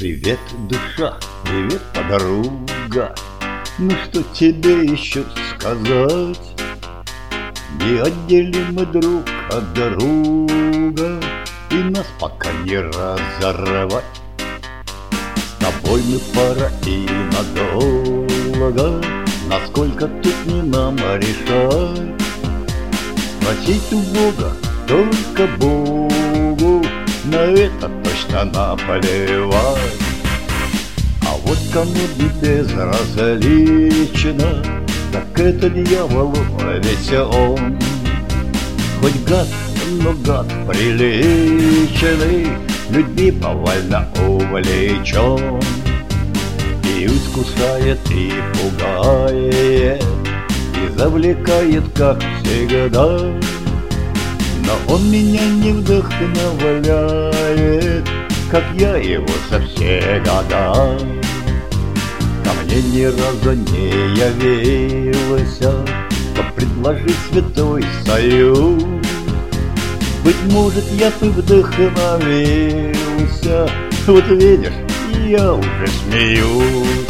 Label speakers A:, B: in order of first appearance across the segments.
A: Привет, душа, привет, подруга. Ну что тебе еще сказать? Неотделимы друг от друга, и нас пока не разорвать. С тобой мы пара и надолго, насколько тут не нам решать. Спросить у Бога, только Богу, на это точно наплевать. А вот кому безразлично, так это дьяволу весь он. Хоть гад, но гад приличный, людьми повально увлечен. И искушает, и пугает, и завлекает, как всегда. Но он меня не вдохновляет, как я его со все года. Ко мне ни разу не явился предложить святой союз. Быть может, я бы вдохновился, вот видишь, я уже смеюсь.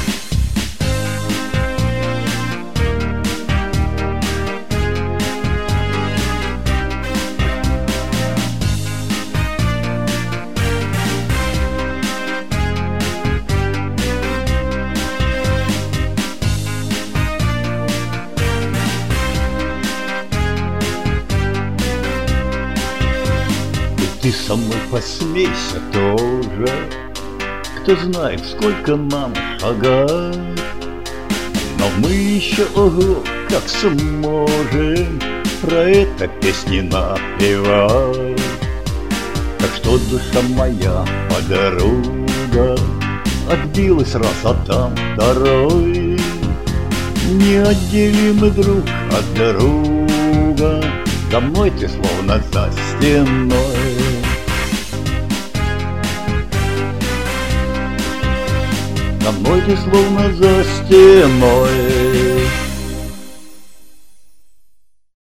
A: Ты со мной посмейся тоже, кто знает, сколько нам шагать. Но мы еще, ого, как сможем про это песни напевать. Так что, душа моя подруга, отбилась раз, а там второй. Неотделимы друг от друга, за мной ты словно за стеной. За мной ты словно за стеной.